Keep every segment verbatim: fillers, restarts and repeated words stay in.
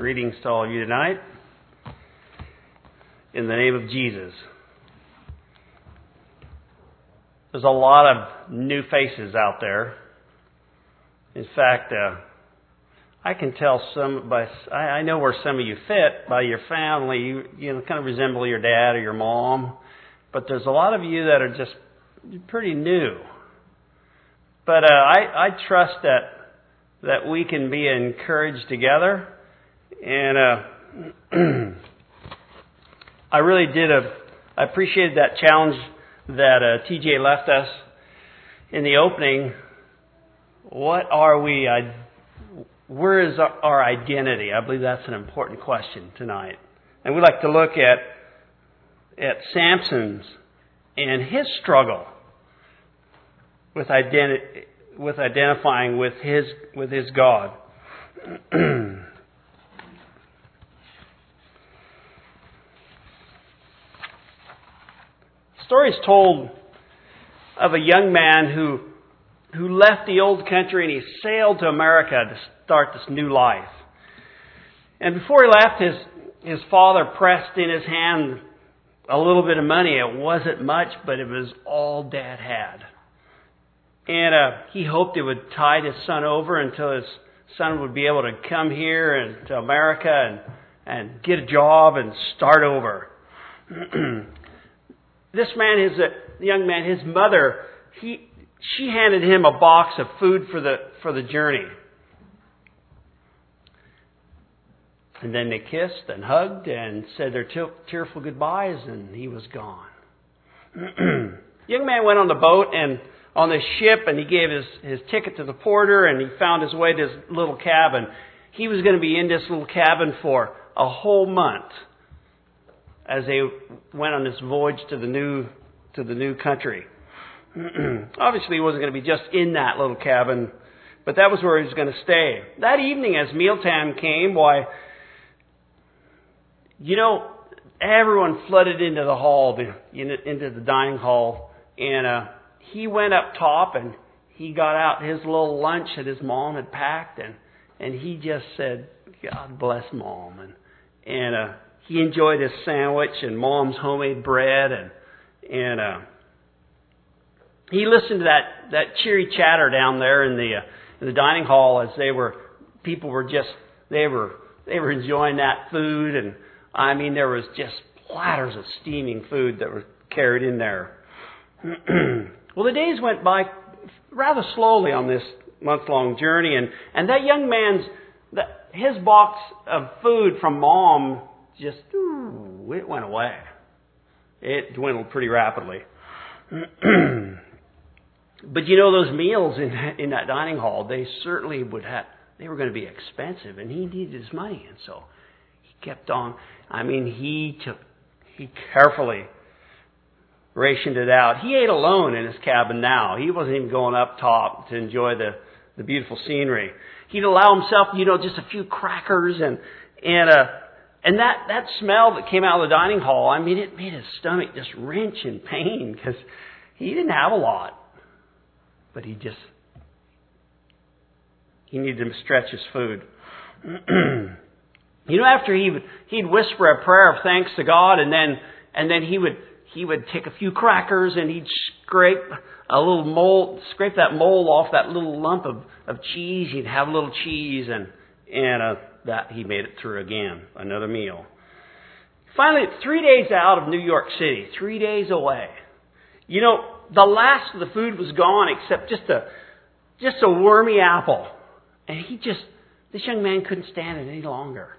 Greetings to all of you tonight. In the name of Jesus. There's a lot of new faces out there. In fact, uh, I can tell some by I, I know where some of you fit by your family. You, you know, kind of resemble your dad or your mom. But there's a lot of you that are just pretty new. But uh, I, I trust that that we can be encouraged together. And uh, I really did a. I appreciated that challenge that uh, T J left us in the opening. What are we? I, where is our, our identity? I believe that's an important question tonight. And we'd like to look at at Samson's and his struggle with identi- with identifying with his with his God. Story is told of a young man who who left the old country and he sailed to America to start this new life. And before he left, his his father pressed in his hand a little bit of money. It wasn't much, but it was all Dad had. And uh, he hoped it would tide his son over until his son would be able to come here and to America and and get a job and start over. This man, his uh, young man, his mother, he she handed him a box of food for the for the journey. And then they kissed and hugged and said their te- tearful goodbyes, and he was gone. Young man went on the boat and on the ship, and he gave his, his ticket to the porter, and he found his way to his little cabin. He was going to be in this little cabin for a whole month as they went on this voyage to the new to the new country. Obviously, he wasn't going to be just in that little cabin, but that was where he was going to stay. That evening, as mealtime came, why, you know, everyone flooded into the hall, into the dining hall, and uh, he went up top and he got out his little lunch that his mom had packed, and and he just said, "God bless Mom," and and uh, he enjoyed his sandwich and Mom's homemade bread, and and uh, he listened to that, that cheery chatter down there in the uh, in the dining hall as they were people were just they were they were enjoying that food, and I mean there was just platters of steaming food that were carried in there. Well, the days went by rather slowly on this month-long journey, and, and that young man's that his box of food from Mom just ooh, it went away. It dwindled pretty rapidly. But you know, those meals in in that dining hall, they certainly would have. They were going to be expensive, and he needed his money, and so he kept on. I mean, he took he carefully rationed it out. He ate alone in his cabin now. He wasn't even going up top to enjoy the, the beautiful scenery. He'd allow himself, you know, just a few crackers and and uh and that, that smell that came out of the dining hall, I mean, it made his stomach just wrench in pain because he didn't have a lot. But he just, he needed to stretch his food. You know, after he would, he'd whisper a prayer of thanks to God, and then and then he would He would take a few crackers and he'd scrape a little mold, scrape that mold off that little lump of, of cheese. He'd have a little cheese, and and uh, that he made it through again, another meal. Finally, three days out of New York City, three days away. You know, the last of the food was gone except just a just a wormy apple, and he just this young man couldn't stand it any longer.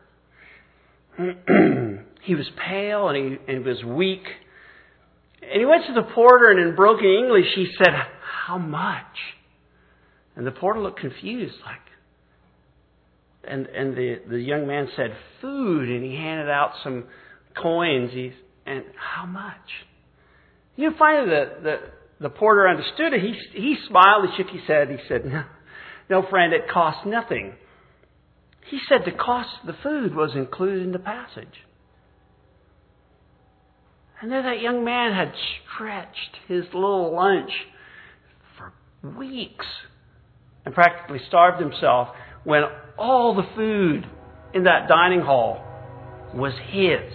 He was pale and he, and he was weak. And he went to the porter, and in broken English, he said, "How much?" And the porter looked confused, like, and and the, the young man said, "Food," and he handed out some coins. He and how much? You know, finally, the, the the porter understood it. He he smiled, he shook his head. He said, "No, no, friend, it costs nothing." He said the cost of the food was included in the passage. And then that young man had stretched his little lunch for weeks and practically starved himself when all the food in that dining hall was his.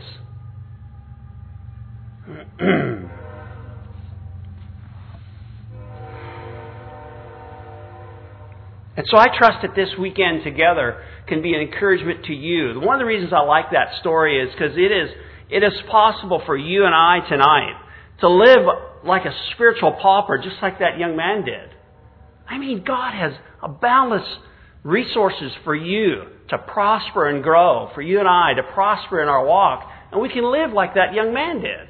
And so I trust that this weekend together can be an encouragement to you. One of the reasons I like that story is because it is it is possible for you and I tonight to live like a spiritual pauper, just like that young man did. I mean, God has a boundless resources for you to prosper and grow, for you and I to prosper in our walk, and we can live like that young man did.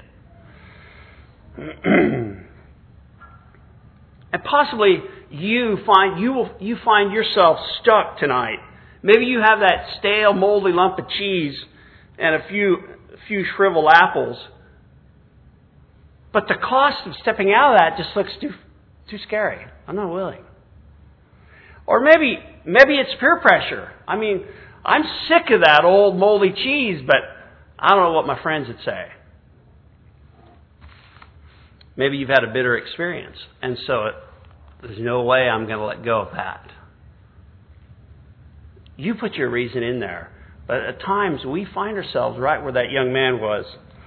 And possibly you find you will you find yourself stuck tonight. Maybe you have that stale, moldy lump of cheese and a few a few shriveled apples. But the cost of stepping out of that just looks too too scary. I'm not willing. Or maybe maybe it's peer pressure. I mean, I'm sick of that old moldy cheese, but I don't know what my friends would say. Maybe you've had a bitter experience, and so it, there's no way I'm going to let go of that. You put your reason in there. But at times we find ourselves right where that young man was.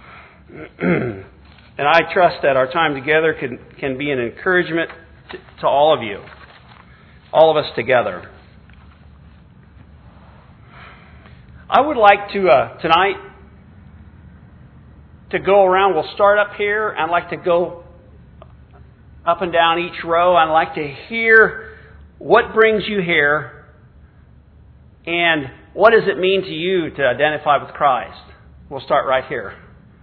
And I trust that our time together can, can be an encouragement to, to all of you. All of us together. I would like to, uh, tonight, to go around. We'll start up here. I'd like to go up and down each row. I'd like to hear what brings you here and what does it mean to you to identify with Christ. We'll start right here.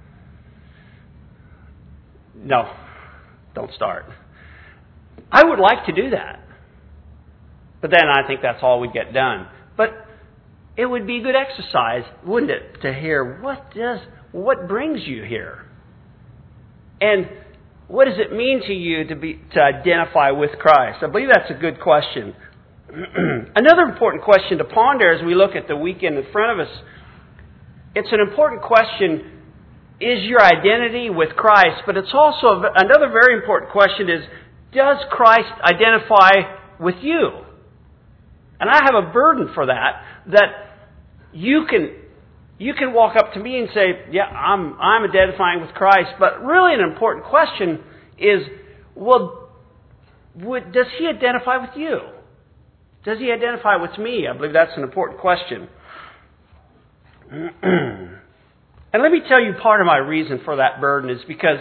No, don't start. I would like to do that. But then I think that's all we'd get done. But it would be good exercise, wouldn't it, to hear what does what brings you here? And what does it mean to you to be to identify with Christ? I believe that's a good question. Another important question to ponder as we look at the weekend in front of us, it's an important question, is your identity with Christ? But it's also another very important question is, does Christ identify with you? And I have a burden for that, that you can you can walk up to me and say, yeah, I'm I'm identifying with Christ. But really an important question is, well, would, does He identify with you? Does He identify with me? I believe that's an important question. And let me tell you part of my reason for that burden is because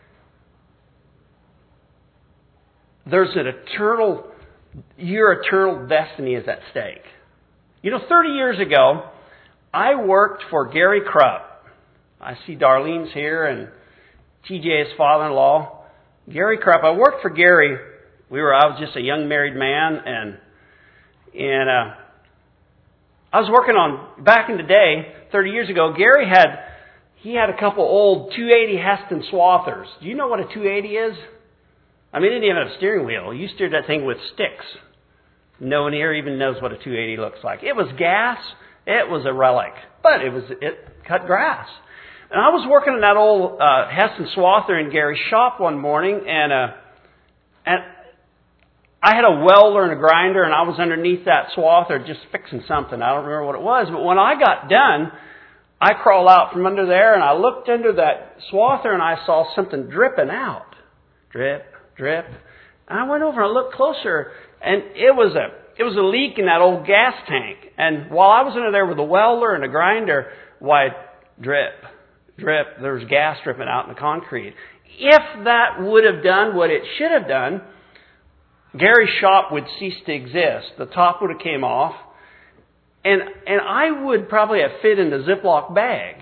there's an eternal, your eternal destiny is at stake. You know, thirty years ago, I worked for Gary Krupp. I see Darlene's here and T J's father-in-law. Gary Krupp. I worked for Gary. We were, I was just a young married man and, and, uh, I was working on, back in the day, thirty years ago, Gary had, he had a couple old two eighty Heston Swathers. Do you know what a two eighty is? I mean, it didn't even have a steering wheel. You steered that thing with sticks. No one here even knows what a two eighty looks like. It was gas. It was a relic. But it was it cut grass. And I was working on that old uh, Heston Swather in Gary's shop one morning, and uh, and I had a welder and a grinder, and I was underneath that swather just fixing something. I don't remember what it was. But when I got done, I crawled out from under there, and I looked under that swather, and I saw something dripping out. Drip, drip. And I went over and I looked closer, and it was a it was a leak in that old gas tank. And while I was under there with a welder and a grinder, why, drip, drip, there was gas dripping out in the concrete. If that would have done what it should have done, Gary's shop would cease to exist. The top would have came off, and and I would probably have fit in the Ziploc bag.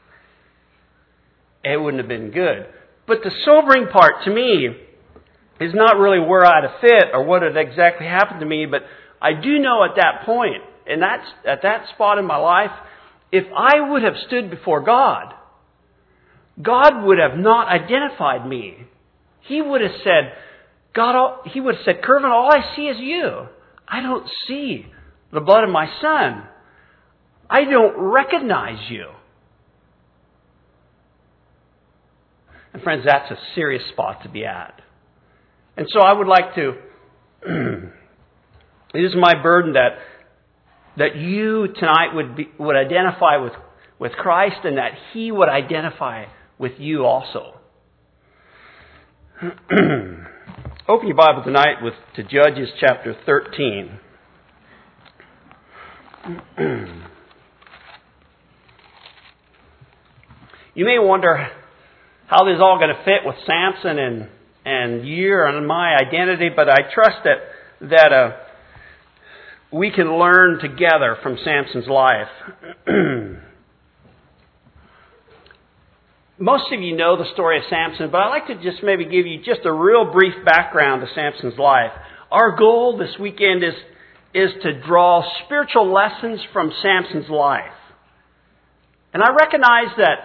It wouldn't have been good. But the sobering part to me is not really where I'd have fit or what had exactly happened to me, but I do know at that point, and that's at that spot in my life, if I would have stood before God, God would have not identified me. He would have said, God, He would have said, Kervin, all I see is you. I don't see the blood of my son. I don't recognize you. And friends, that's a serious spot to be at. And so I would like to, it is my burden that that you tonight would be, would identify with, with Christ, and that He would identify with you also. Open your Bible tonight with to Judges chapter thirteen. You may wonder how this is all going to fit with Samson and and you and my identity, but I trust that that uh, we can learn together from Samson's life. Most of you know the story of Samson, but I'd like to just maybe give you just a real brief background to Samson's life. Our goal this weekend is, is to draw spiritual lessons from Samson's life. And I recognize that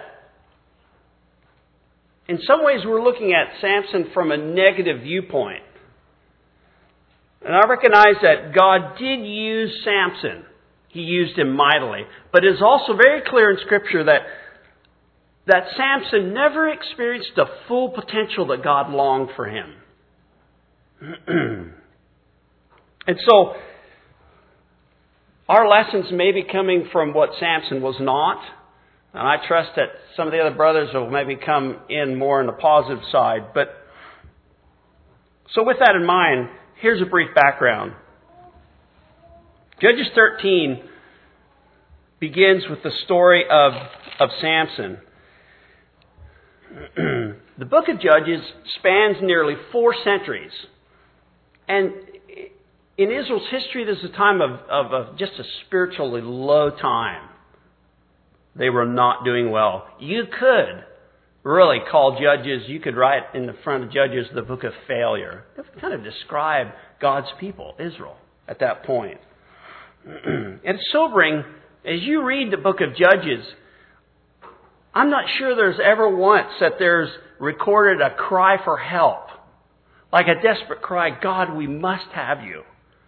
in some ways we're looking at Samson from a negative viewpoint. And I recognize that God did use Samson. He used him mightily. But it is also very clear in Scripture that that Samson never experienced the full potential that God longed for him. And so, our lessons may be coming from what Samson was not. And I trust that some of the other brothers will maybe come in more on the positive side. But so with that in mind, here's a brief background. Judges thirteen begins with the story of, of Samson. The book of Judges spans nearly four centuries. And in Israel's history, this is a time of, of, of just a spiritually low time. They were not doing well. You could really call Judges, you could write in the front of Judges the book of failure. It would kind of describe God's people, Israel, at that point. And it's sobering, as you read the book of Judges, I'm not sure there's ever once that there's recorded a cry for help. Like a desperate cry, God, we must have you.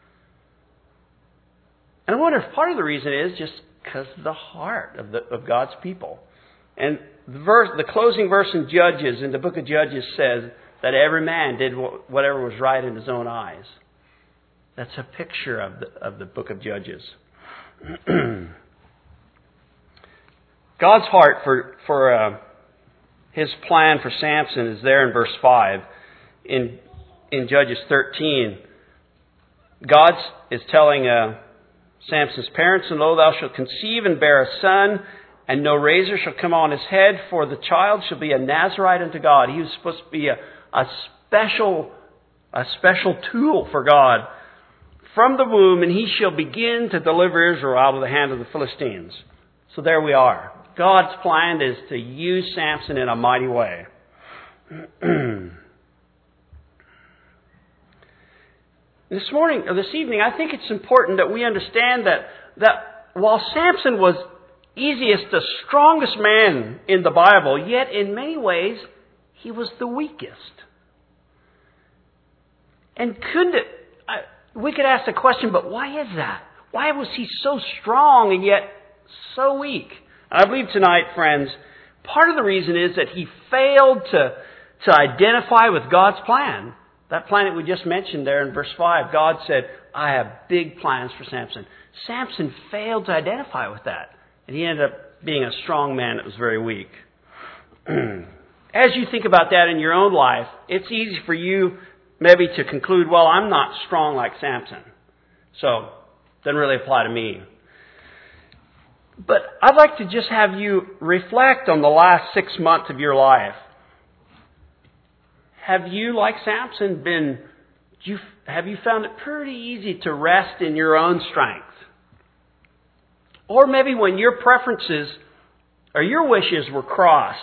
And I wonder if part of the reason is just because of the heart of, the, of God's people. And the verse, the closing verse in Judges, in the book of Judges, says that every man did whatever was right in his own eyes. That's a picture of the, of the book of Judges. God's heart for for uh, His plan for Samson is there in verse five. In in Judges thirteen, God is telling uh, Samson's parents, "And lo, thou shalt conceive and bear a son, and no razor shall come on his head, for the child shall be a Nazirite unto God." He was supposed to be a, a special a special tool for God from the womb, and he shall begin to deliver Israel out of the hand of the Philistines. So there we are. God's plan is to use Samson in a mighty way. This morning, or this evening, I think it's important that we understand that, that while Samson was easiest, the strongest man in the Bible, yet in many ways, he was the weakest. And couldn't it, I, we could ask the question, but why is that? Why was he so strong and yet so weak? I believe tonight, friends, part of the reason is that he failed to, to identify with God's plan. That plan that we just mentioned there in verse five, God said, I have big plans for Samson. Samson failed to identify with that. And he ended up being a strong man that was very weak. As you think about that in your own life, it's easy for you maybe to conclude, well, I'm not strong like Samson, so it doesn't really apply to me. But I'd like to just have you reflect on the last six months of your life. Have you, like Samson, been, you, have you found it pretty easy to rest in your own strength? Or maybe when your preferences or your wishes were crossed,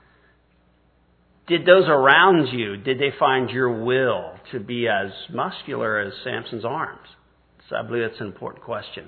did those around you, did they find your will to be as muscular as Samson's arms? So I believe that's an important question.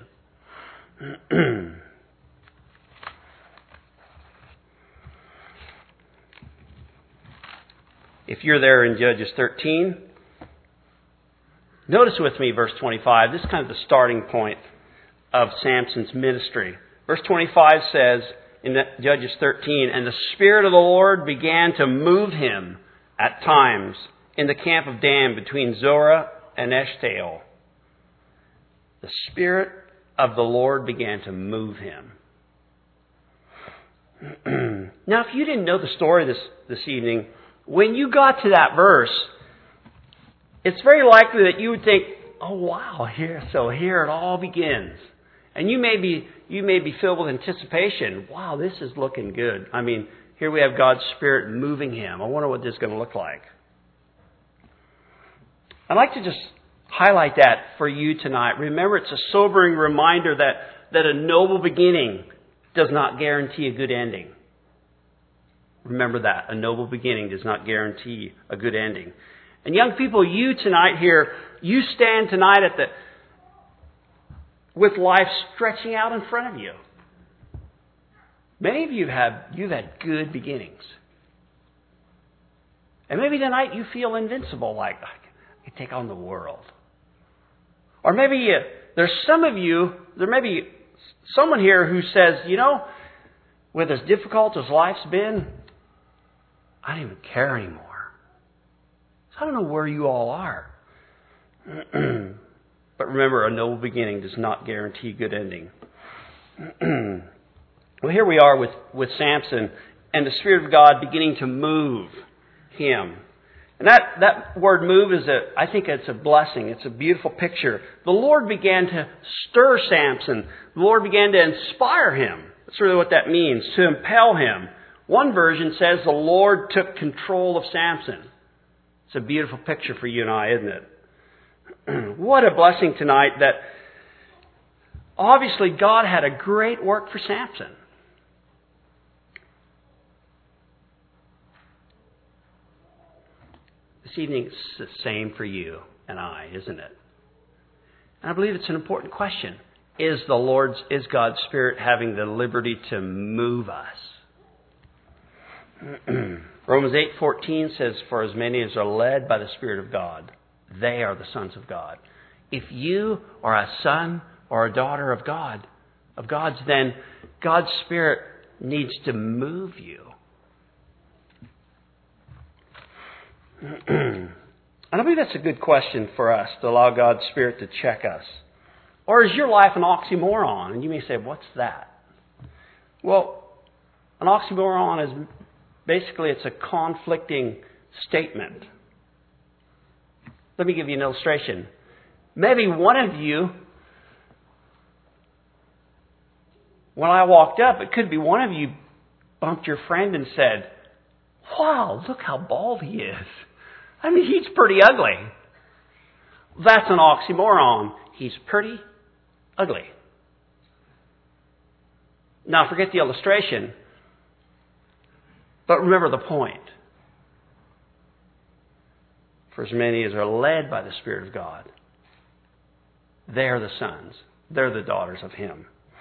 If you're there in Judges thirteen, notice with me verse twenty-five. This is kind of the starting point of Samson's ministry. Verse twenty-five says in Judges thirteen, and the Spirit of the Lord began to move him at times in the camp of Dan between Zorah and Eshtaol. The Spirit of the Lord began to move him. Now, if you didn't know the story this, this evening, when you got to that verse, it's very likely that you would think, oh wow, here, so here it all begins. And you may be, you may be filled with anticipation. Wow, this is looking good. I mean, here we have God's Spirit moving him. I wonder what this is going to look like. I'd like to just highlight that for you tonight. Remember, it's a sobering reminder that, that a noble beginning does not guarantee a good ending. Remember that. A noble beginning does not guarantee a good ending. And young people, you tonight here, you stand tonight at the, with life stretching out in front of you. Many of you have, you've had good beginnings. And maybe tonight you feel invincible, like I can take on the world. Or maybe you, there's some of you, there may be someone here who says, you know, with as difficult as life's been, I don't even care anymore. So I don't know where you all are. But remember, a noble beginning does not guarantee good ending. Well, here we are with, with Samson and the Spirit of God beginning to move him. And that, that word move is a, I think it's a blessing. It's a beautiful picture. The Lord began to stir Samson. The Lord began to inspire him. That's really what that means, to impel him. One version says the Lord took control of Samson. It's a beautiful picture for you and I, isn't it? What a blessing tonight that obviously God had a great work for Samson. This evening it's the same for you and I, isn't it? And I believe it's an important question. Is the Lord's, is God's Spirit having the liberty to move us? Romans eight fourteen says, for as many as are led by the Spirit of God, they are the sons of God. If you are a son or a daughter of God, of God's, then God's Spirit needs to move you. And I believe that's a good question for us, to allow God's Spirit to check us. Or is your life an oxymoron? And you may say, what's that? Well, an oxymoron is basically, it's a conflicting statement. Let me give you an illustration. Maybe one of you, when I walked up, it could be one of you bumped your friend and said, wow, look how bald he is. I mean, he's pretty ugly. That's an oxymoron. He's pretty ugly. Now, forget the illustration. But remember the point. For as many as are led by the Spirit of God, they are the sons. They're the daughters of Him.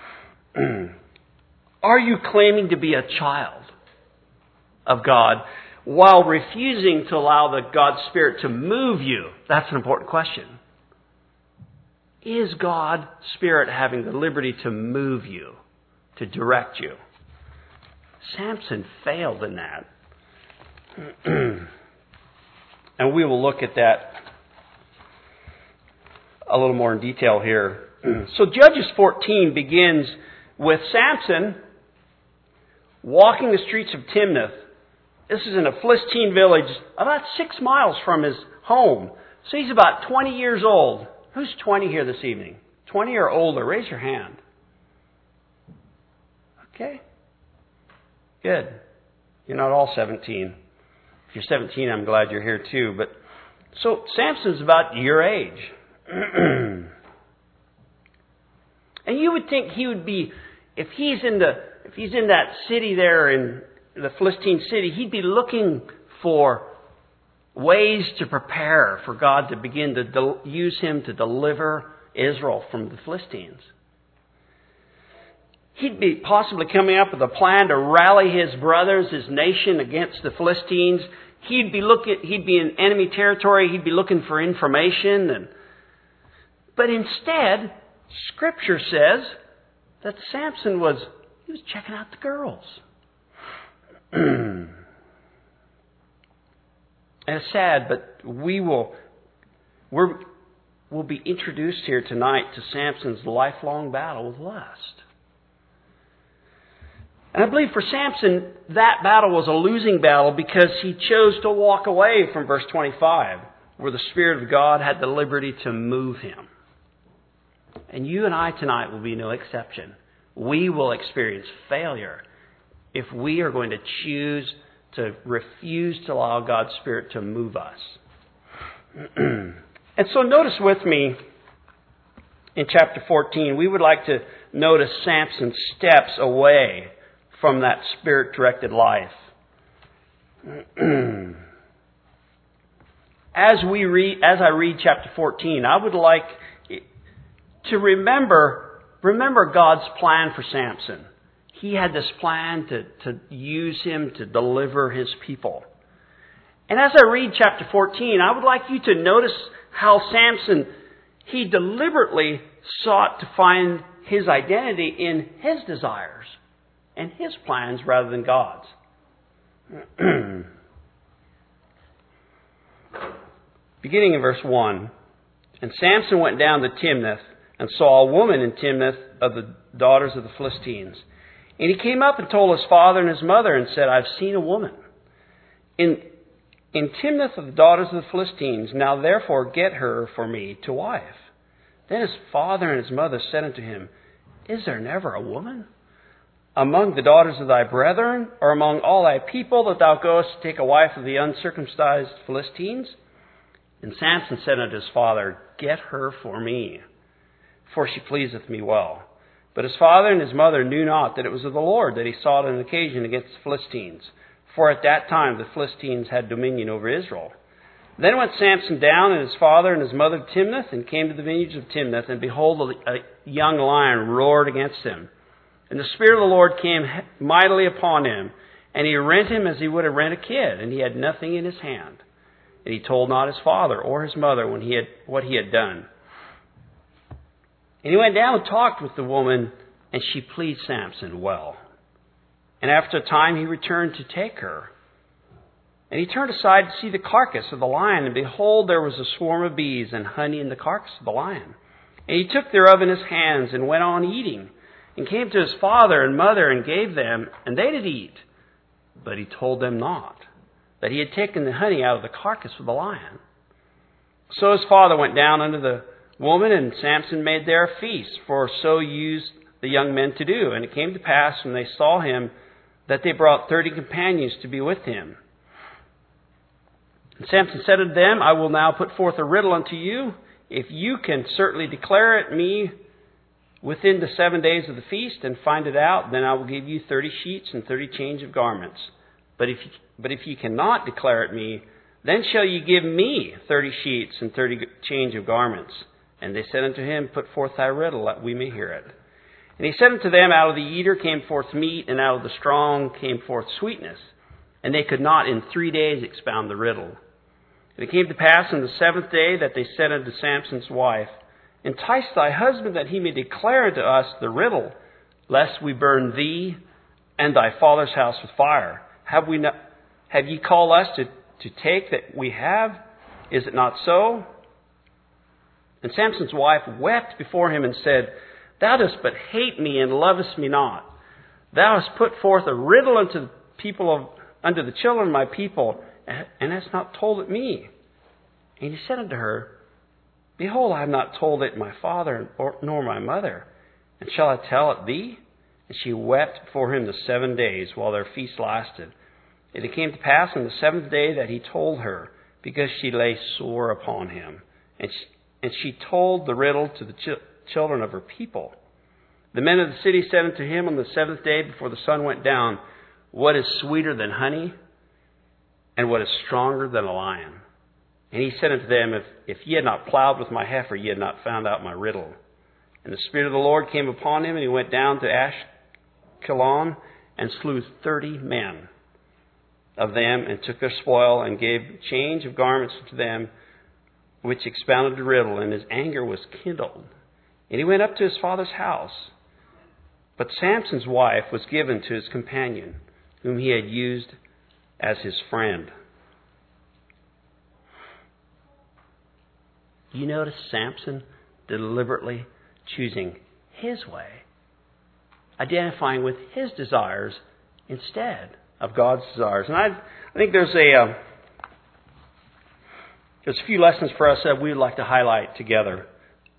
Are you claiming to be a child of God while refusing to allow the God's Spirit to move you? That's an important question. Is God's Spirit having the liberty to move you, to direct you? Samson failed in that. And we will look at that a little more in detail here. So Judges fourteen begins with Samson walking the streets of Timnath. This is in a Philistine village about six miles from his home. So he's about twenty years old. Who's twenty here this evening? twenty or older? Raise your hand. Okay. Good. You're not all seventeen. If you're seventeen, I'm glad you're here too. But so Samson's about your age. And you would think he would be, if he's in the, if he's in that city there in the Philistine city, he'd be looking for ways to prepare for God to begin to del- use him to deliver Israel from the Philistines. He'd be possibly coming up with a plan to rally his brothers, his nation against the Philistines. He'd be looking, he'd be in enemy territory. He'd be looking for information. And, but instead, Scripture says that Samson was, he was checking out the girls. And it's sad, but we will, we're, will be introduced here tonight to Samson's lifelong battle with lust. And I believe for Samson, that battle was a losing battle because he chose to walk away from verse twenty-five, where the Spirit of God had the liberty to move him. And you and I tonight will be no exception. We will experience failure if we are going to choose to refuse to allow God's Spirit to move us. And so notice with me in chapter fourteen, we would like to notice Samson's steps away from that Spirit-directed life. As we read, as I read chapter fourteen, I would like to remember, remember God's plan for Samson. He had this plan to, to use him to deliver his people. And as I read chapter fourteen, I would like you to notice how Samson, he deliberately sought to find his identity in his desires and his plans rather than God's. Beginning in verse one, and Samson went down to Timnath and saw a woman in Timnath of the daughters of the Philistines. And he came up and told his father and his mother and said, I've seen a woman in in Timnath of the daughters of the Philistines. Now therefore get her for me to wife. Then his father and his mother said unto him, Is there never a woman among the daughters of thy brethren, or among all thy people, that thou goest to take a wife of the uncircumcised Philistines? And Samson said unto his father, Get her for me, for she pleaseth me well. But his father and his mother knew not that it was of the Lord that he sought an occasion against the Philistines. For at that time the Philistines had dominion over Israel. Then went Samson down, and his father and his mother to Timnath, and came to the vineyards of Timnath, and behold, a young lion roared against him. And the Spirit of the Lord came mightily upon him, and he rent him as he would have rent a kid, and he had nothing in his hand. And he told not his father or his mother when he had what he had done. And he went down and talked with the woman, and she pleased Samson well. And after a time he returned to take her. And he turned aside to see the carcass of the lion, and behold, there was a swarm of bees and honey in the carcass of the lion. And he took thereof in his hands, and went on eating, and came to his father and mother, and gave them, and they did eat. But he told them not that he had taken the honey out of the carcass of the lion. So his father went down unto the woman, and Samson made there a feast, for so used the young men to do. And it came to pass, when they saw him, that they brought thirty companions to be with him. And Samson said unto them, I will now put forth a riddle unto you. If you can certainly declare it me within the seven days of the feast, and find it out, then I will give you thirty sheets and thirty change of garments. But if you, but if you cannot declare it me, then shall you give me thirty sheets and thirty change of garments. And they said unto him, Put forth thy riddle, that we may hear it. And he said unto them, Out of the eater came forth meat, and out of the strong came forth sweetness. And they could not in three days expound the riddle. And it came to pass on the seventh day that they said unto Samson's wife, Entice thy husband, that he may declare unto us the riddle, lest we burn thee and thy father's house with fire. Have we not, have ye called us to, to take that we have? Is it not so? And Samson's wife wept before him and said, Thou dost but hate me and lovest me not. Thou hast put forth a riddle unto the people of unto the children of my people, and hast not told it me. And he said unto her, Behold, I have not told it my father nor my mother, and shall I tell it thee? And she wept before him the seven days while their feast lasted. And it came to pass on the seventh day that he told her, because she lay sore upon him. And she, and she told the riddle to the ch- children of her people. The men of the city said unto him on the seventh day before the sun went down, What is sweeter than honey, and what is stronger than a lion? And he said unto them, If, if ye had not plowed with my heifer, ye had not found out my riddle. And the Spirit of the Lord came upon him, and he went down to Ashkelon, and slew thirty men of them, and took their spoil, and gave change of garments to them, which expounded the riddle, and his anger was kindled. And he went up to his father's house. But Samson's wife was given to his companion, whom he had used as his friend. You notice Samson deliberately choosing his way, identifying with his desires instead of God's desires. And I, I think there's a uh, there's a few lessons for us that we would like to highlight together.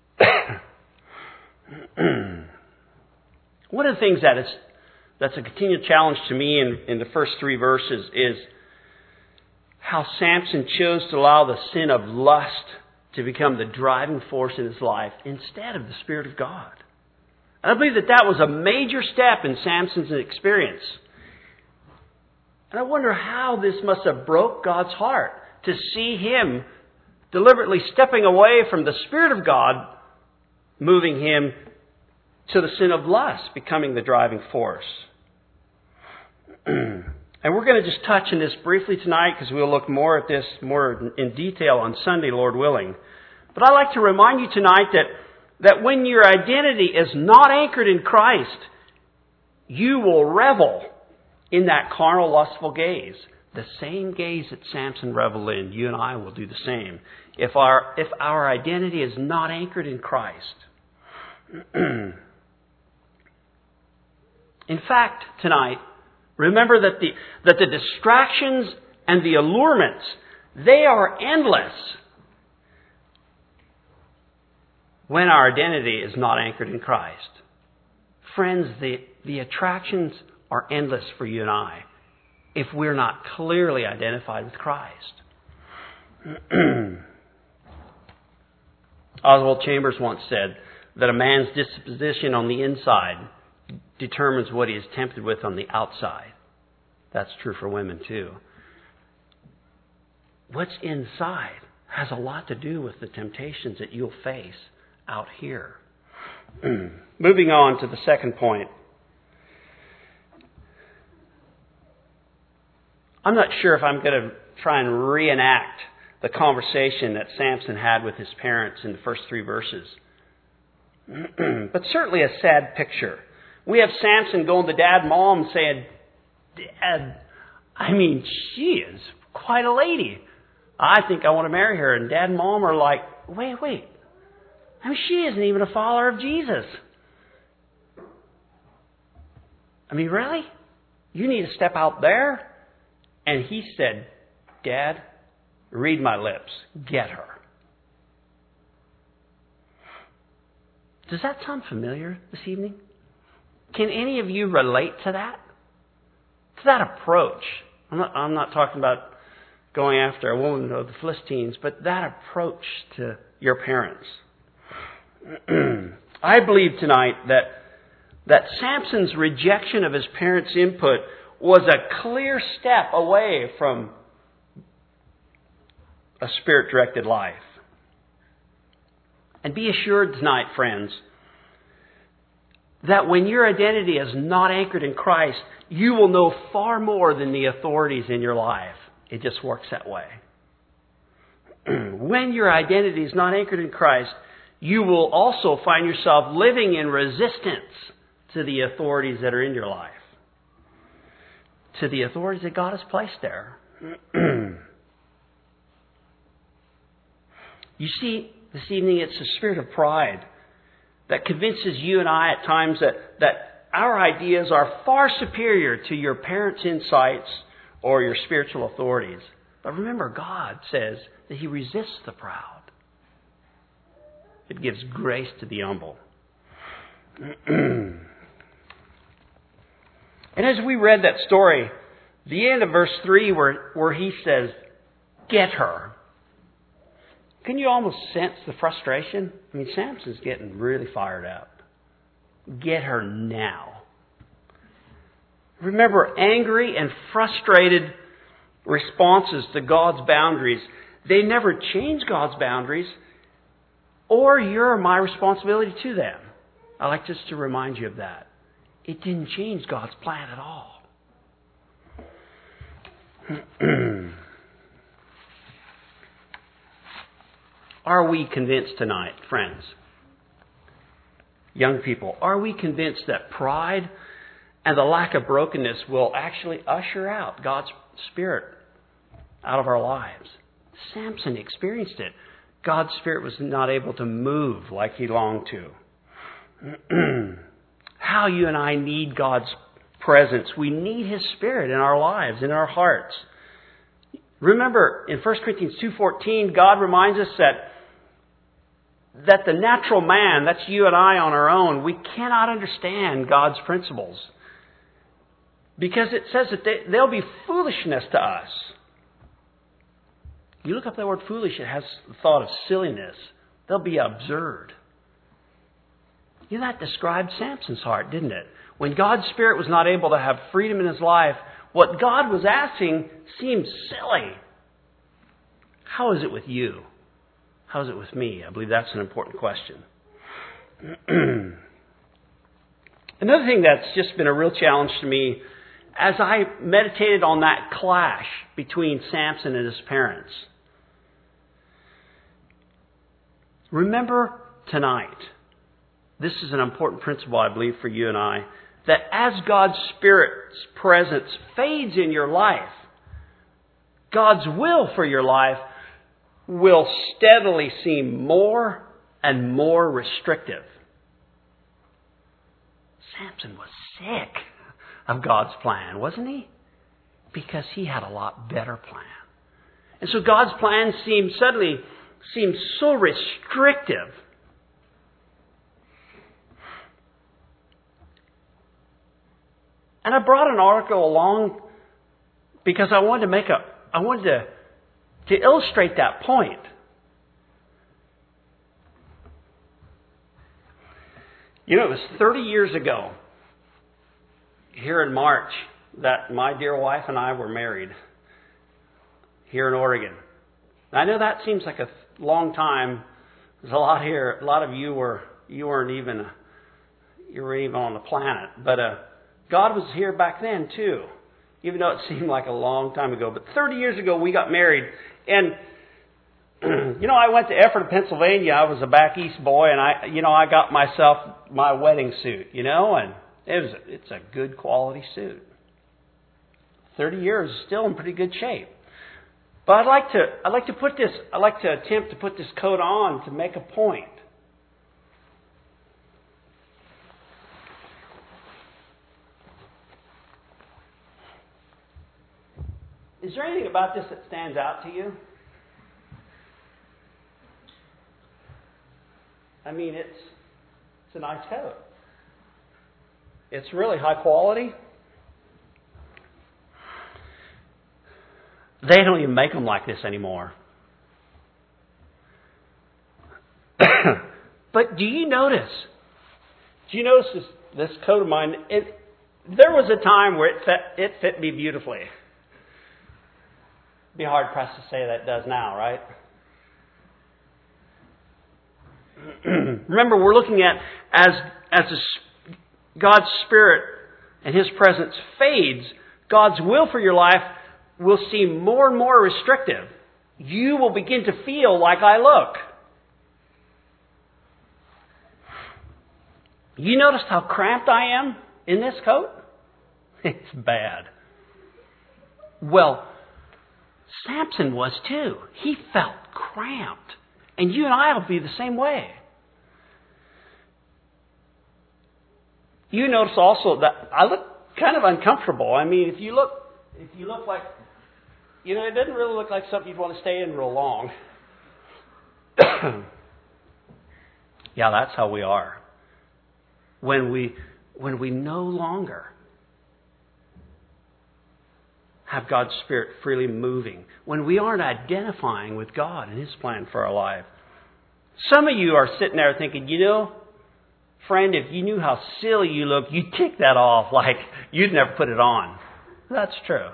One of the things that is that's a continued challenge to me in, in the first three verses is how Samson chose to allow the sin of lust to become the driving force in his life instead of the Spirit of God. And I believe that that was a major step in Samson's experience. And I wonder how this must have broke God's heart to see him deliberately stepping away from the Spirit of God, moving him to the sin of lust, becoming the driving force. And we're going to just touch on this briefly tonight because we'll look more at this more in detail on Sunday, Lord willing. But I'd like to remind you tonight that, that when your identity is not anchored in Christ, you will revel in that carnal, lustful gaze. The same gaze that Samson reveled in, you and I will do the same. If our, if our identity is not anchored in Christ. In fact, tonight, remember that the, that the distractions and the allurements, they are endless when our identity is not anchored in Christ. Friends, the, the attractions are endless for you and I if we're not clearly identified with Christ. Oswald Chambers once said that a man's disposition on the inside determines what he is tempted with on the outside. That's true for women too. What's inside has a lot to do with the temptations that you'll face out here. Moving on to the second point. I'm not sure if I'm going to try and reenact the conversation that Samson had with his parents in the first three verses. But certainly a sad picture. We have Samson going to Dad and Mom saying, Dad, I mean, she is quite a lady. I think I want to marry her. And Dad and Mom are like, wait, wait. I mean, she isn't even a follower of Jesus. I mean, really? You need to step out there? And he said, Dad, read my lips. Get her. Does that sound familiar this evening? Can any of you relate to that? To that approach? I'm not, I'm not talking about going after a woman of the Philistines, but that approach to your parents. I believe tonight that, that Samson's rejection of his parents' input was a clear step away from a Spirit-directed life. And be assured tonight, friends, that when your identity is not anchored in Christ, you will know far more than the authorities in your life. It just works that way. When your identity is not anchored in Christ, you will also find yourself living in resistance to the authorities that are in your life. To the authorities that God has placed there. You see, this evening it's the spirit of pride that convinces you and I at times that, that our ideas are far superior to your parents' insights or your spiritual authorities. But remember, God says that He resists the proud. It gives grace to the humble. And as we read that story, the end of verse three where, where he says, get her. Can you almost sense the frustration? I mean, Samson's getting really fired up. Get her now. Remember, angry and frustrated responses to God's boundaries, they never change God's boundaries or your or my responsibility to them. I like just to remind you of that. It didn't change God's plan at all. Are we convinced tonight, friends, young people, are we convinced that pride and the lack of brokenness will actually usher out God's Spirit out of our lives? Samson experienced it. God's Spirit was not able to move like He longed to. How you and I need God's presence. We need His Spirit in our lives, in our hearts. Remember, in First Corinthians two fourteen, God reminds us that that the natural man, that's you and I on our own, we cannot understand God's principles. Because it says that they, they'll be foolishness to us. You look up that word foolish, it has the thought of silliness. They'll be absurd. You know, that described Samson's heart, didn't it? When God's Spirit was not able to have freedom in his life, what God was asking seemed silly. How is it with you? How is it with me? I believe that's an important question. Another thing that's just been a real challenge to me as I meditated on that clash between Samson and his parents. Remember tonight, this is an important principle, I believe, for you and I, that as God's Spirit's presence fades in your life, God's will for your life will steadily seem more and more restrictive. Samson was sick of God's plan, wasn't he? Because he had a lot better plan. And so God's plan seemed suddenly seemed so restrictive. And I brought an article along because I wanted to make a I wanted to to illustrate that point. You know, it was thirty years ago, here in March, that my dear wife and I were married here in Oregon. I know that seems like a long time. There's a lot here. A lot of you were you weren't even you were even on the planet, but uh, God was here back then too, even though it seemed like a long time ago. But thirty years ago, we got married, and you know, I went to Effort, Pennsylvania. I was a back east boy, and I, you know, I got myself my wedding suit, you know, and it was it's a good quality suit. Thirty years, still in pretty good shape. But I'd like to I'd like to put this I'd like to attempt to put this coat on to make a point. Is there anything about this that stands out to you? I mean, it's it's a nice coat. It's really high quality. They don't even make them like this anymore. But do you notice? Do you notice this, this coat of mine? It, there was a time where it fit, it fit me beautifully. Be hard pressed to say that it does now, right? Remember, we're looking at as as a, God's Spirit and His presence fades, God's will for your life will seem more and more restrictive. You will begin to feel like I look. You noticed how cramped I am in this coat? It's bad. Well, Samson was too. He felt cramped. And you and I will be the same way. You notice also that I look kind of uncomfortable. I mean, if you look, if you look like, you know, it doesn't really look like something you'd want to stay in real long. Yeah, that's how we are. When we, when we no longer have God's Spirit freely moving, when we aren't identifying with God and His plan for our life. Some of you are sitting there thinking, you know, friend, if you knew how silly you look, you'd tick that off like you'd never put it on. That's true.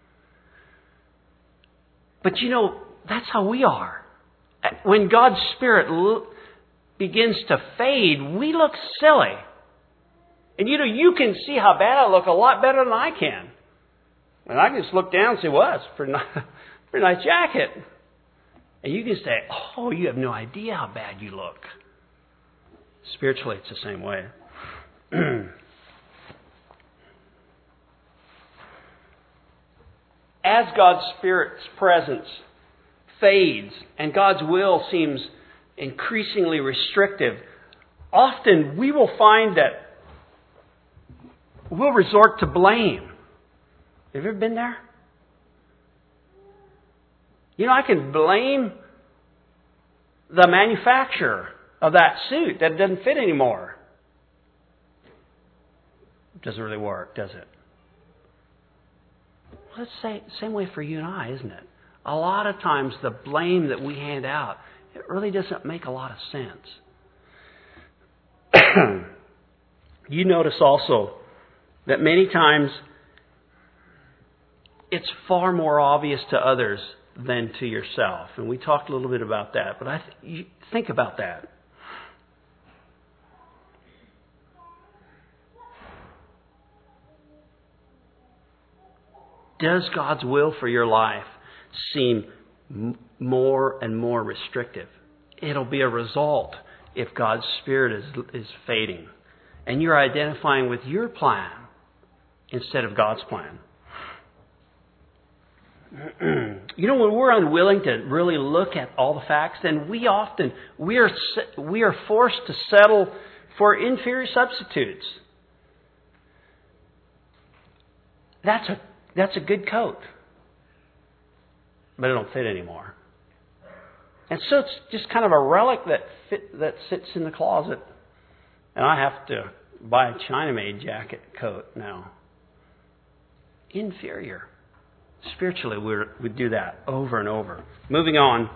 But you know, that's how we are. When God's Spirit l- begins to fade, we look silly. And you know, you can see how bad I look a lot better than I can. And I can just look down and say, well, that's a pretty nice, pretty nice jacket. And you can say, oh, you have no idea how bad you look. Spiritually, it's the same way. As God's Spirit's presence fades and God's will seems increasingly restrictive, often we will find that we'll resort to blame. Have you ever been there? You know, I can blame the manufacturer of that suit that doesn't fit anymore. It doesn't really work, does it? Well, it's the same way for you and I, isn't it? A lot of times the blame that we hand out, it really doesn't make a lot of sense. You notice also that many times it's far more obvious to others than to yourself. And we talked a little bit about that, but I th- you think about that. Does God's will for your life seem m- more and more restrictive? It'll be a result if God's Spirit is, is fading and you're identifying with your plan instead of God's plan. You know, when we're unwilling to really look at all the facts, then we often, we are, we are forced to settle for inferior substitutes. That's a, that's a good coat, but it don't fit anymore. And so it's just kind of a relic that fit, that sits in the closet. And I have to buy a China-made jacket coat now. Inferior. Spiritually, we're, we do that over and over. Moving on.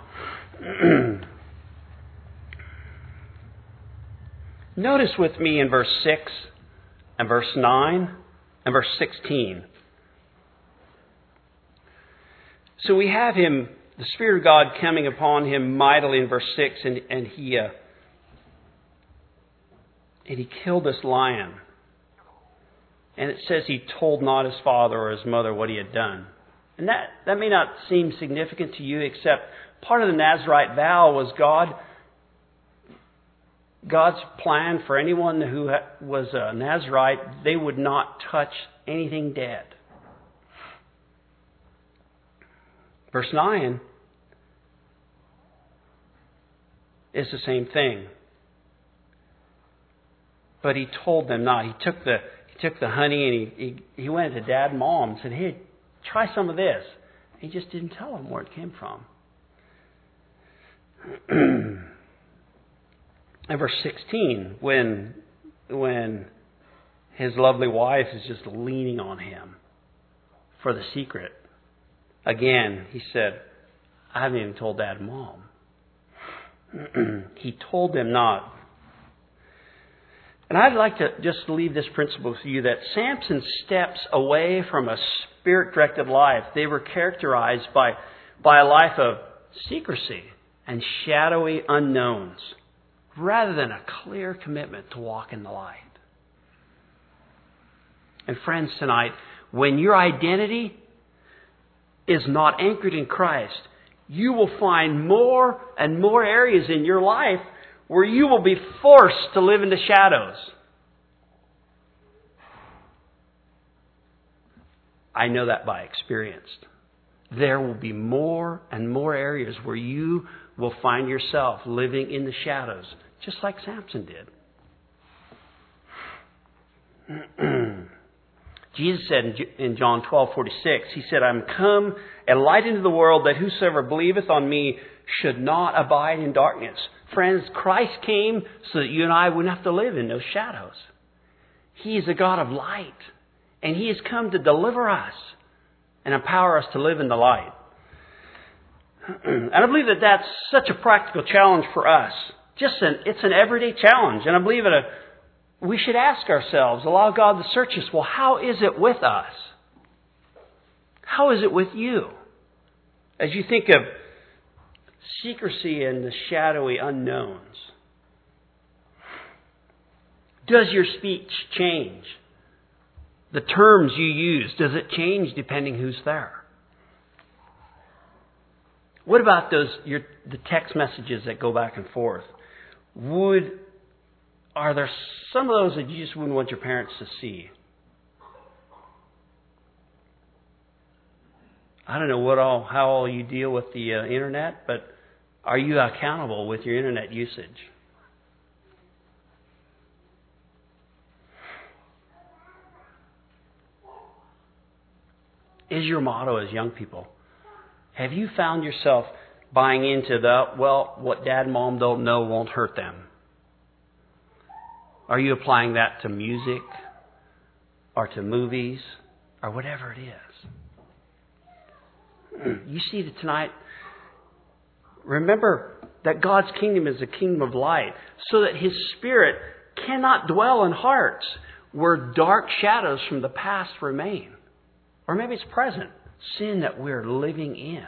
Notice with me in verse six and verse nine and verse sixteen. So we have him, the Spirit of God coming upon him mightily in verse six, and, and he uh, and he killed this lion. And it says he told not his father or his mother what he had done. And that, that may not seem significant to you, except part of the Nazirite vow was God, God's plan for anyone who was a Nazirite, they would not touch anything dead. Verse nine is the same thing. But he told them not. He took the he took the honey and he, he, he went to Dad and Mom and said, hey, try some of this. He just didn't tell them where it came from. And verse sixteen, when when his lovely wife is just leaning on him for the secret, again, he said, I haven't even told Dad and Mom. He told them not. And I'd like to just leave this principle with you that Samson's steps away from a Spirit-directed life, they were characterized by, by a life of secrecy and shadowy unknowns, rather than a clear commitment to walk in the light. And friends, tonight, when your identity is not anchored in Christ, you will find more and more areas in your life where you will be forced to live in the shadows. I know that by experience. There will be more and more areas where you will find yourself living in the shadows, just like Samson did. Jesus said in John twelve forty-six, He said, I am come a light into the world, that whosoever believeth on me should not abide in darkness. Friends, Christ came so that you and I wouldn't have to live in those shadows. He is a God of light, and He has come to deliver us and empower us to live in the light. And I believe that that's such a practical challenge for us. Just an, it's an everyday challenge. And I believe that a, we should ask ourselves, allow God to search us. Well, how is it with us? How is it with you? As you think of secrecy and the shadowy unknowns, does your speech change? The terms you use, does it change depending who's there? What about those your the text messages that go back and forth? Would are there some of those that you just wouldn't want your parents to see? I don't know what all how all you deal with the uh, internet, but are you accountable with your internet usage? Is your motto as young people? Have you found yourself buying into the, well, what dad and mom don't know won't hurt them? Are you applying that to music or to movies or whatever it is? You see that tonight, remember that God's kingdom is a kingdom of light, so that His Spirit cannot dwell in hearts where dark shadows from the past remain. Or maybe it's present, sin that we're living in.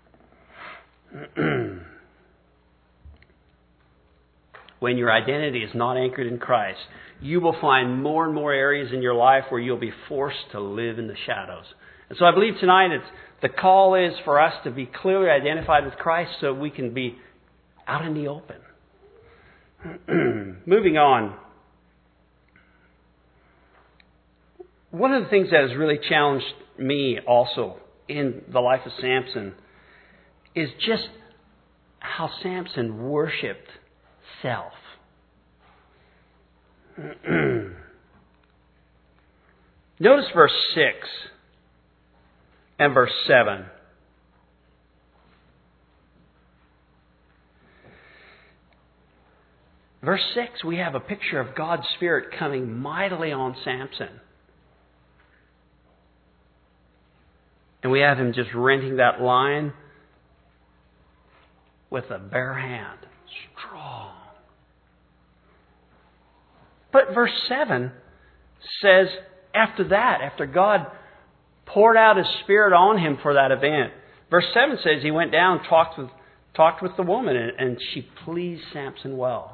When your identity is not anchored in Christ, you will find more and more areas in your life where you'll be forced to live in the shadows. And so I believe tonight it's, the call is for us to be clearly identified with Christ so we can be out in the open. Moving on. One of the things that has really challenged me also in the life of Samson is just how Samson worshipped self. Notice verse six and verse seven. Verse six, we have a picture of God's Spirit coming mightily on Samson. And we have him just rending that line with a bare hand. Strong. But verse seven says, after that, after God poured out His Spirit on him for that event, verse seven says he went down, talked with, talked with the woman, and, and she pleased Samson well.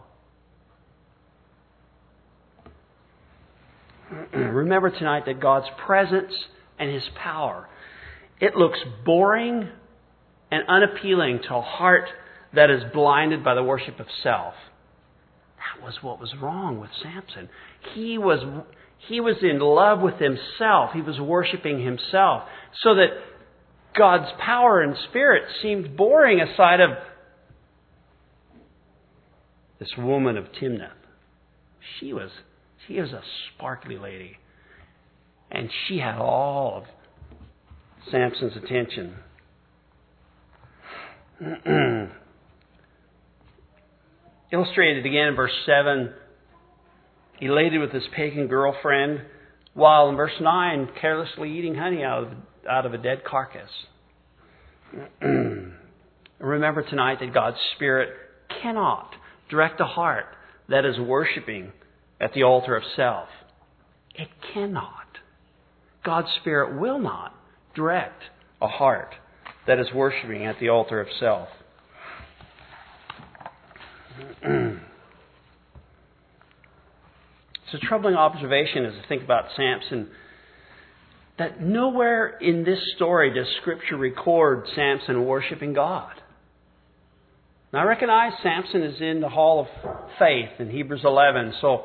Remember tonight that God's presence and His power, it looks boring and unappealing to a heart that is blinded by the worship of self. That was what was wrong with Samson. He was, he was in love with himself. He was worshiping himself. So that God's power and Spirit seemed boring aside of this woman of Timnath. She was, she was a sparkly lady. And she had all of Samson's attention. Illustrated again in verse seven, elated with his pagan girlfriend, while in verse nine, carelessly eating honey out of, out of a dead carcass. Remember tonight that God's Spirit cannot direct a heart that is worshiping at the altar of self. It cannot. God's Spirit will not direct a heart that is worshiping at the altar of self. It's a troubling observation as I think about Samson, that nowhere in this story does Scripture record Samson worshiping God. Now I recognize Samson is in the hall of faith in Hebrews eleven, so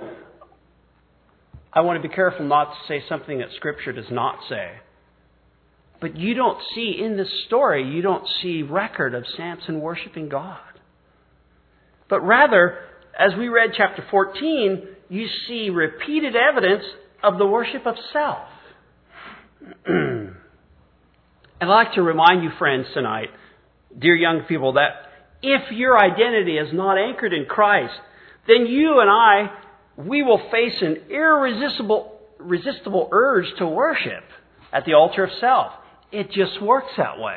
I want to be careful not to say something that Scripture does not say. But you don't see in this story, you don't see record of Samson worshiping God. But rather, as we read chapter fourteen, you see repeated evidence of the worship of self. And I'd like to remind you, friends, tonight, dear young people, that if your identity is not anchored in Christ, then you and I, we will face an irresistible irresistible urge to worship at the altar of self. It just works that way.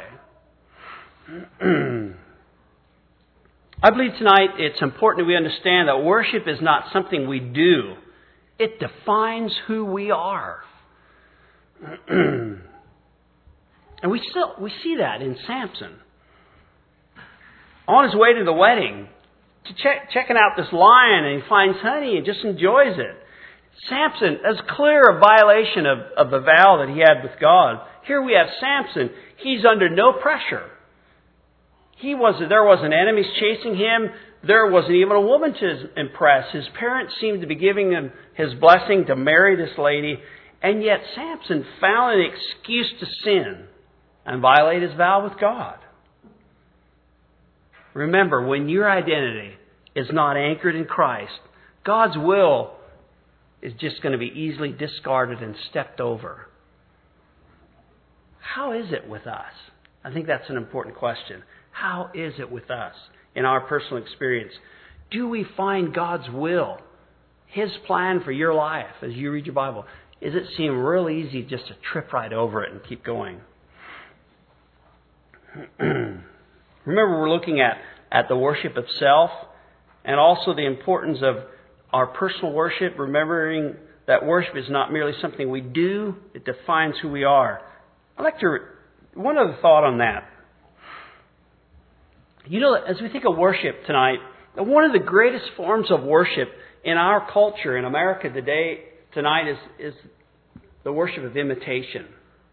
I believe tonight it's important that we understand that worship is not something we do. It defines who we are. And we still we see that in Samson. On his way to the wedding, to check, checking out this lion, and he finds honey and just enjoys it. Samson, as clear a violation of, of the vow that he had with God. Here we have Samson. He's under no pressure. He was there wasn't enemies chasing him. There wasn't even a woman to impress. His parents seemed to be giving him his blessing to marry this lady. And yet Samson found an excuse to sin. and violate his vow with God. Remember, when your identity is not anchored in Christ, God's will is just going to be easily discarded and stepped over. How is it with us? I think that's an important question. How is it with us in our personal experience? Do we find God's will, His plan for your life as you read your Bible? Does it seem real easy just to trip right over it and keep going? Remember, we're looking at, at the worship of self and also the importance of our personal worship, remembering that worship is not merely something we do, it defines who we are. I'd like to, one other thought on that. You know, as we think of worship tonight, one of the greatest forms of worship in our culture in America today, tonight, is, is the worship of imitation.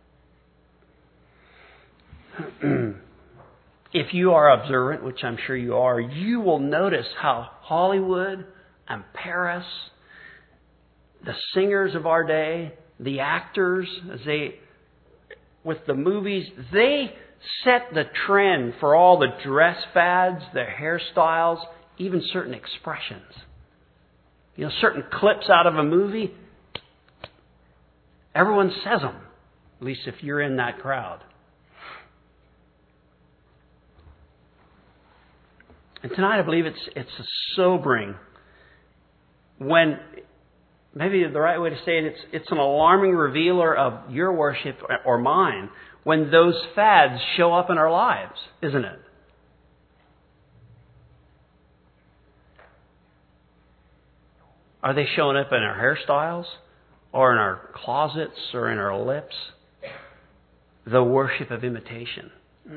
If you are observant, which I'm sure you are, you will notice how Hollywood and Paris, the singers of our day, the actors, as they, with the movies, they set the trend for all the dress fads, the hairstyles, even certain expressions. You know, certain clips out of a movie, everyone says them, at least if you're in that crowd. And tonight I believe it's it's a sobering, when, maybe the right way to say it, it's, it's an alarming revealer of your worship or mine when those fads show up in our lives, isn't it? Are they showing up in our hairstyles or in our closets or in our lips? The worship of imitation.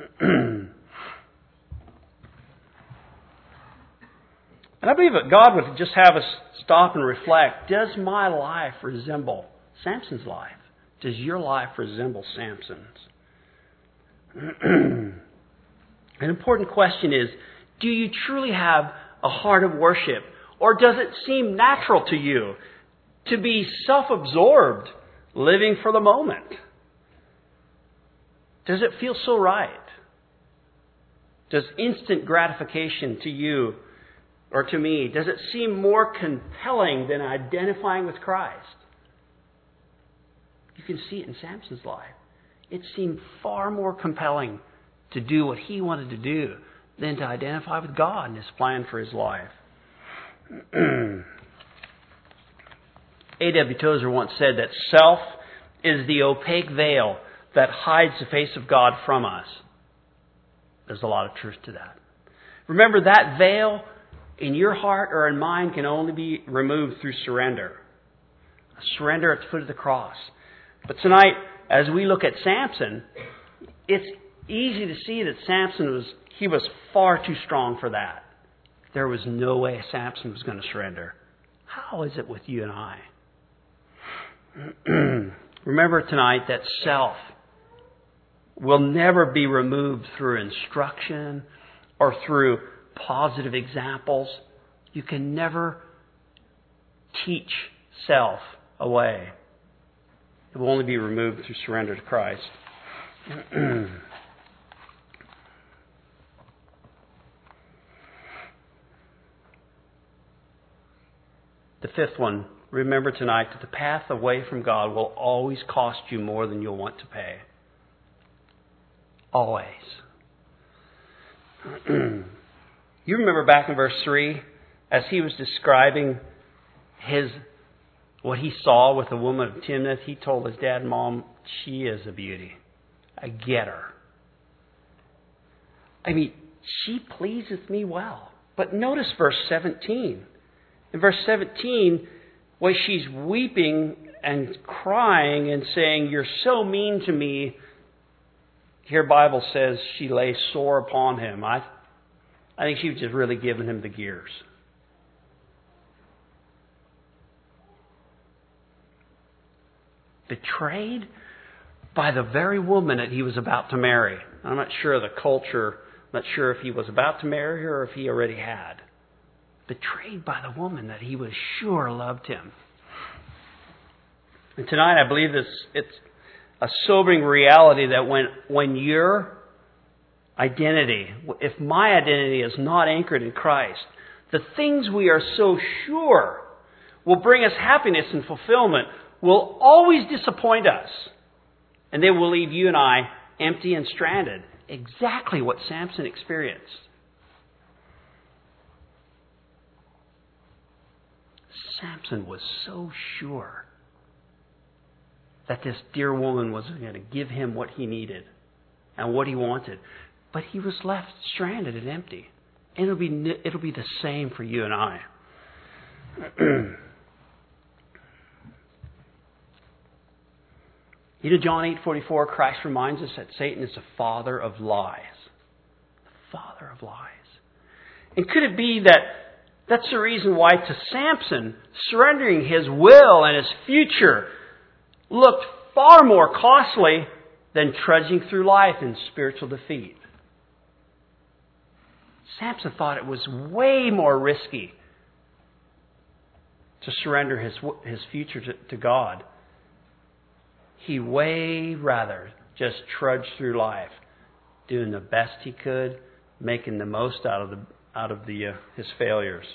And I believe that God would just have us stop and reflect. Does my life resemble Samson's life? Does your life resemble Samson's? An important question is, do you truly have a heart of worship? Or does it seem natural to you to be self-absorbed, living for the moment? Does it feel so right? Does instant gratification to you or to me, does it seem more compelling than identifying with Christ? You can see it in Samson's life. It seemed far more compelling to do what he wanted to do than to identify with God and His plan for his life. A W Tozer once said that self is the opaque veil that hides the face of God from us. There's a lot of truth to that. Remember, that veil in your heart or in mine can only be removed through surrender. A surrender at the foot of the cross. But tonight, as we look at Samson, it's easy to see that Samson was, he was far too strong for that. There was no way Samson was going to surrender. How is it with you and I? Remember tonight that self will never be removed through instruction or through positive examples. You can never teach self away. It will only be removed through surrender to Christ. The fifth one, remember tonight that the path away from God will always cost you more than you'll want to pay. Always. You remember back in verse three, as he was describing his what he saw with the woman of Timnath, he told his dad and mom, she is a beauty. I get her. I mean, she pleases me well. But notice verse seventeen. In verse seventeen, where she's weeping and crying and saying, you're so mean to me. Here Bible says she lay sore upon him. I I think she was just really giving him the gears. Betrayed by the very woman that he was about to marry. I'm not sure of the culture. I'm not sure if he was about to marry her or if he already had. Betrayed by the woman that he was sure loved him. And tonight I believe this, it's a sobering reality that when, when your identity, if my identity is not anchored in Christ, the things we are so sure will bring us happiness and fulfillment will always disappoint us. And they will leave you and I empty and stranded. Exactly what Samson experienced. Samson was so sure that this dear woman was going to give him what he needed and what he wanted. But he was left stranded and empty. And it'll be, it'll be the same for you and I. You know, John eight forty-four, Christ reminds us that Satan is the father of lies. The father of lies. And could it be that that's the reason why to Samson, surrendering his will and his future looked far more costly than trudging through life in spiritual defeat? Samson thought it was way more risky to surrender his, his future to, to God. He way rather just trudged through life, doing the best he could, making the most out of the out of the uh, his failures.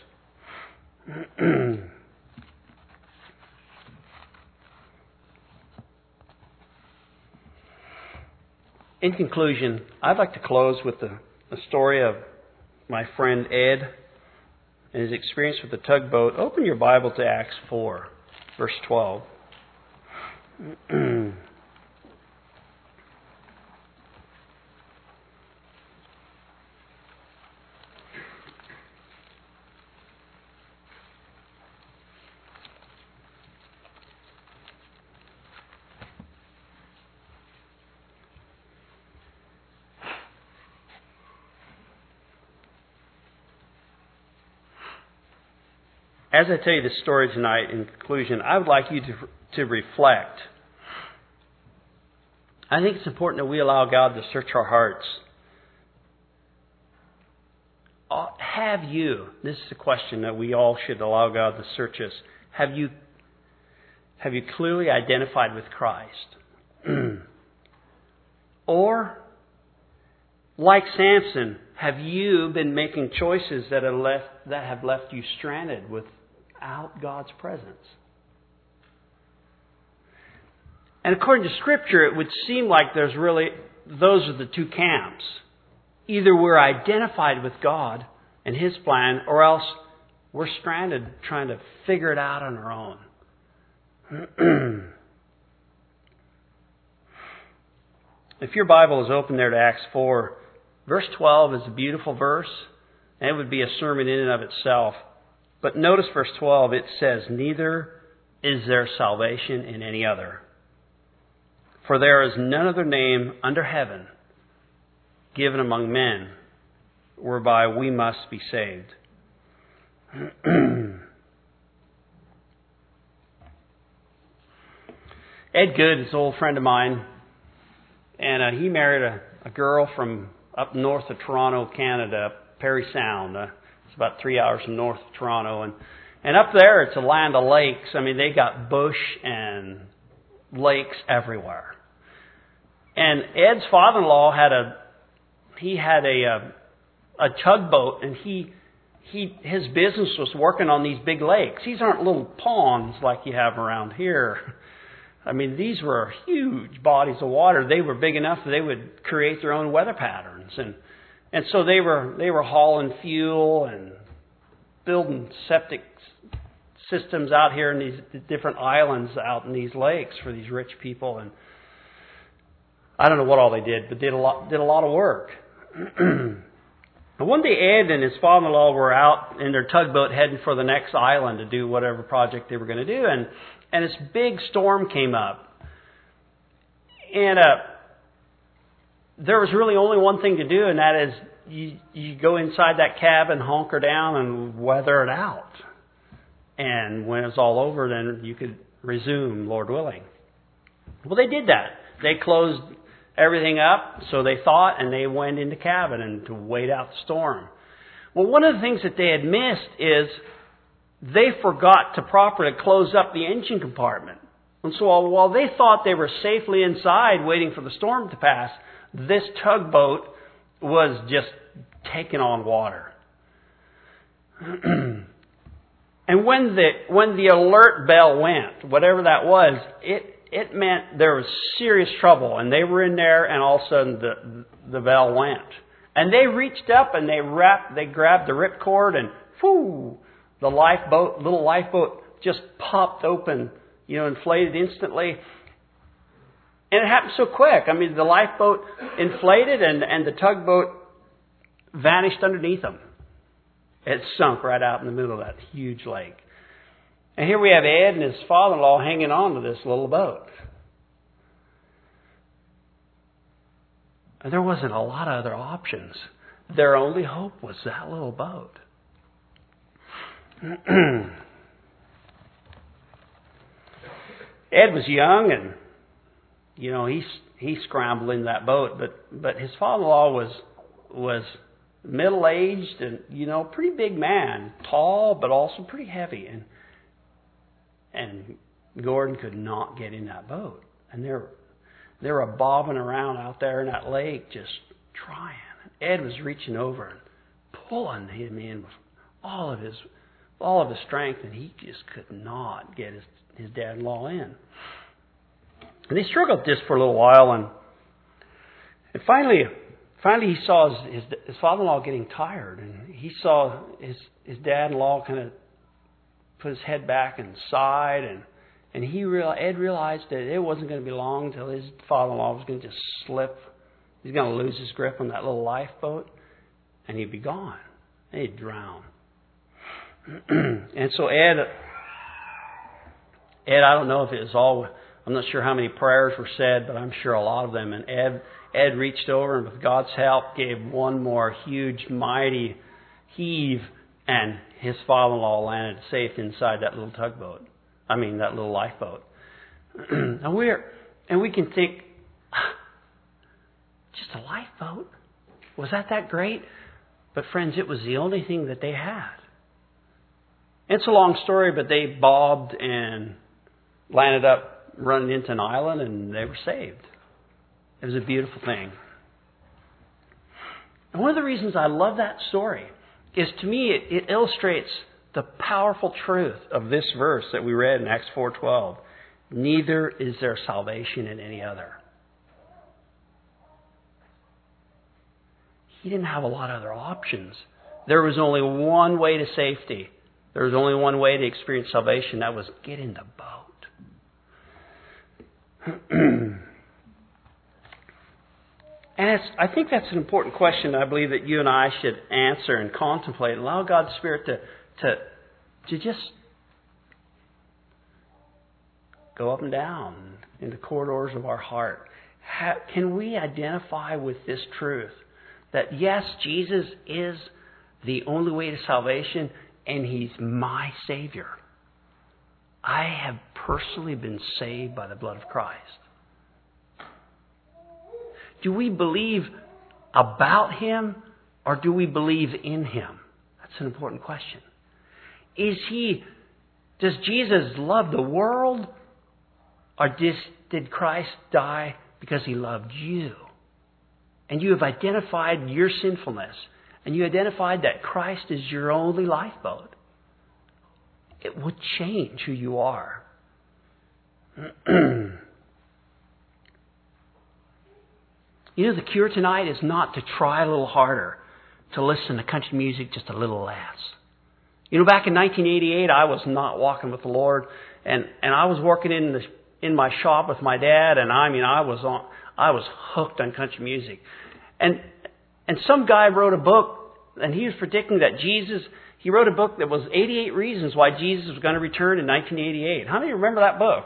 In conclusion, I'd like to close with the, the story of my friend Ed and his experience with the tugboat. Open your Bible to Acts four, verse twelve. As I tell you this story tonight, in conclusion, I would like you to, to reflect. I think it's important that we allow God to search our hearts. Have you, this is a question that we all should allow God to search us, have you, have you clearly identified with Christ? Or, like Samson, have you been making choices that have left, that have left you stranded without God's presence? And according to Scripture, it would seem like there's really, those are the two camps. Either we're identified with God and His plan, or else we're stranded trying to figure it out on our own. If your Bible is open there to Acts four, verse twelve is a beautiful verse, and it would be a sermon in and of itself. But notice verse twelve, it says, "Neither is there salvation in any other. For there is none other name under heaven given among men whereby we must be saved." Ed Good is an old friend of mine, and uh, he married a, a girl from up north of Toronto, Canada, Parry Sound. Uh, it's about three hours from north of Toronto. And, and up there, it's a land of lakes. I mean, they got bush and lakes everywhere. And Ed's father-in-law had a, he had a, a, a tugboat, and he, he, his business was working on these big lakes. These aren't little ponds like you have around here. I mean, these were huge bodies of water. They were big enough that they would create their own weather patterns. And, and so they were, they were hauling fuel and building septic systems out here in these different islands out in these lakes for these rich people. And I don't know what all they did, but did a lot, did a lot of work. And one day Ed and his father-in-law were out in their tugboat heading for the next island to do whatever project they were going to do. And, and this big storm came up. And uh, there was really only one thing to do, and that is you, you go inside that cabin, hunker down, and weather it out. And when it's all over, then you could resume, Lord willing. Well, they did that. They closed everything up, so they thought, and they went into cabin and to wait out the storm. Well, one of the things that they had missed is they forgot to properly close up the engine compartment. And so while they thought they were safely inside waiting for the storm to pass, this tugboat was just taking on water. And when the when the alert bell went, whatever that was, it it meant there was serious trouble. And they were in there, and all of a sudden the the bell went. And they reached up and they wrapped, they grabbed the ripcord, and whoo, the lifeboat, little lifeboat, just popped open, you know, inflated instantly. And it happened so quick. I mean, the lifeboat inflated, and and the tugboat vanished underneath them. It sunk right out in the middle of that huge lake. And here we have Ed and his father-in-law hanging on to this little boat. And there wasn't a lot of other options. Their only hope was that little boat. Ed was young, and you know he he scrambled in that boat, but but his father-in-law was was middle-aged and you know pretty big man, tall but also pretty heavy, and and Gordon could not get in that boat, and they're they were bobbing around out there in that lake, just trying. Ed was reaching over and pulling him in with all of his all of his strength, and he just could not get his his dad-in-law in. And they struggled this for a little while, and and finally, finally he saw his his, his father-in-law getting tired, and he saw his his dad-in-law kind of put his head back and sighed, and and he real Ed realized that it wasn't going to be long until his father-in-law was going to just slip. He's going to lose his grip on that little lifeboat, and he'd be gone. And he'd drown. And so Ed, Ed, I don't know if it was all. I'm not sure how many prayers were said, but I'm sure a lot of them. And Ed, Ed reached over and with God's help gave one more huge, mighty heave, and his father-in-law landed safe inside that little tugboat. I mean, that little lifeboat. and we're and we can think, just a lifeboat? Was that that great? But friends, it was the only thing that they had. It's a long story, but they bobbed and landed up running into an island, and they were saved. It was a beautiful thing. And one of the reasons I love that story is, to me, it, it illustrates the powerful truth of this verse that we read in Acts four twelve. Neither is there salvation in any other. He didn't have a lot of other options. There was only one way to safety. There was only one way to experience salvation. That was get in the boat. And it's, I think that's an important question I believe that you and I should answer and contemplate. Allow God's Spirit to, to, to just go up and down in the corridors of our heart. How, can we identify with this truth? That yes, Jesus is the only way to salvation, and He's my Savior. I have personally been saved by the blood of Christ. Do we believe about Him, or do we believe in Him? That's an important question. Is He, does Jesus love the world, or did, did Christ die because He loved you? And you have identified your sinfulness, and you identified that Christ is your only lifeboat. It would change who you are. You know, the cure tonight is not to try a little harder, to listen to country music just a little less. You know, back in nineteen eighty-eight, I was not walking with the Lord, and, and I was working in the in my shop with my dad, and I mean, I was on, I was hooked on country music, and and some guy wrote a book, and he was predicting that Jesus. He wrote a book that was eighty-eight reasons why Jesus was going to return in nineteen eighty-eight. How many remember that book?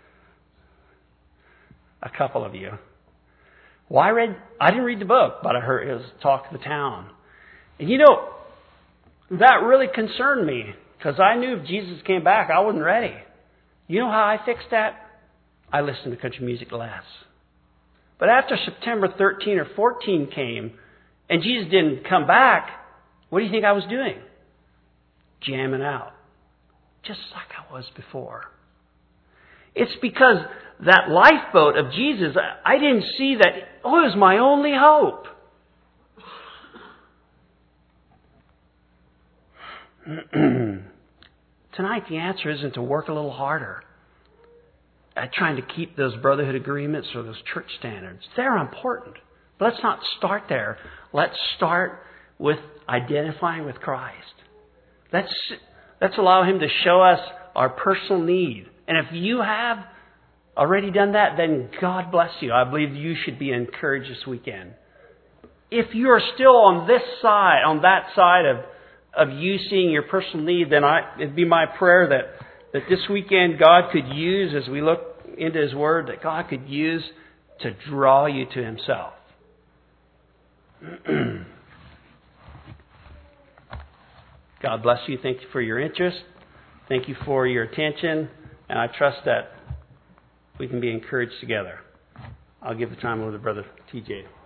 A couple of you. Well, I read, I didn't read the book, but I heard it was talk of the town. And you know, that really concerned me, because I knew if Jesus came back, I wasn't ready. You know how I fixed that? I listened to country music less. But after September thirteenth or fourteenth came, and Jesus didn't come back, what do you think I was doing? Jamming out. Just like I was before. It's because that lifeboat of Jesus, I didn't see that, oh, it was my only hope. Tonight the answer isn't to work a little harder at trying to keep those brotherhood agreements or those church standards. They're important. But let's not start there. Let's start with identifying with Christ. Let's, let's allow Him to show us our personal need. And if you have already done that, then God bless you. I believe you should be encouraged this weekend. If you are still on this side, on that side of, of you seeing your personal need, then I, it'd be my prayer that, that this weekend God could use, as we look into His Word, that God could use to draw you to Himself. God bless you. Thank you for your interest. Thank you for your attention. And I trust that we can be encouraged together. I'll give the time over to Brother T J.